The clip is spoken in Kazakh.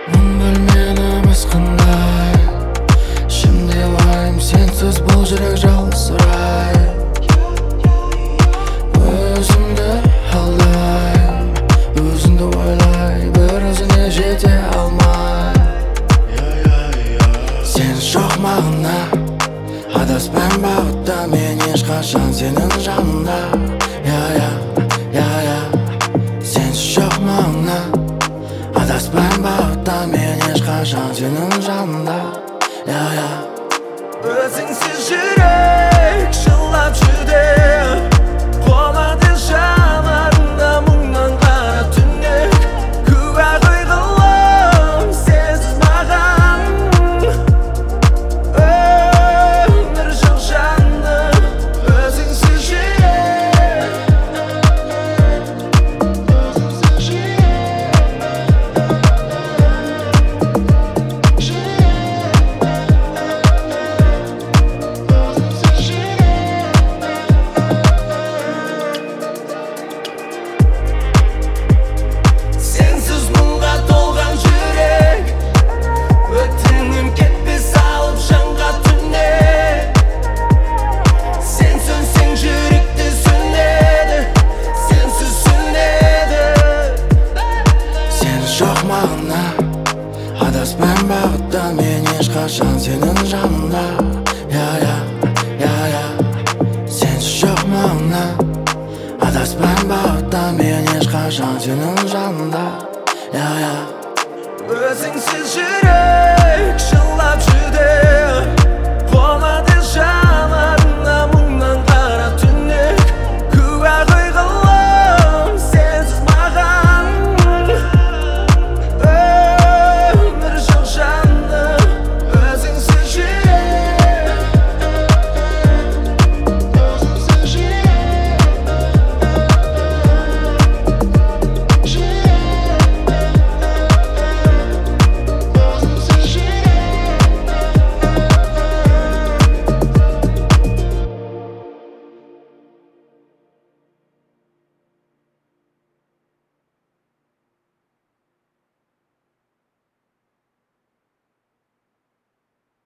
Мың бөлменіміз қандай, şimdi ойлайм сенсіз бұл жүрек жалғызсырай. Өзімді алдайм, өзіңді ойлай, бір өзіңе жете алмай. Сен жоқ мағына, адаспайм бағытта, мен ешқашан сенің жанында. Сенсіз жоқ мағына, адаспайм бағытта, мен ешқашан сенің жанында. Өзіңсіз жүрек жылап жүре, қолады жанарында мұңнан қара түнек. Куә қойғылым сенсіз маған, өмір жоқ жаным. Өзіңсіз жүрек, өзіңсіз жүрек. Сенсіз мұңға толған жүрек, өтінем кетпес алып жанға түнек. Сен сөнсең жүректе сөнеді, сенсіз сөнеді. Сен жоқ мағына, адаспайм бағытта, мен ешқашан сенің жанында. Сенсіз жоқ мағына, адаспайм бағытта, мен ешқашан сенің жанында. Өзіңсіз жүрек жылап жүре, қолады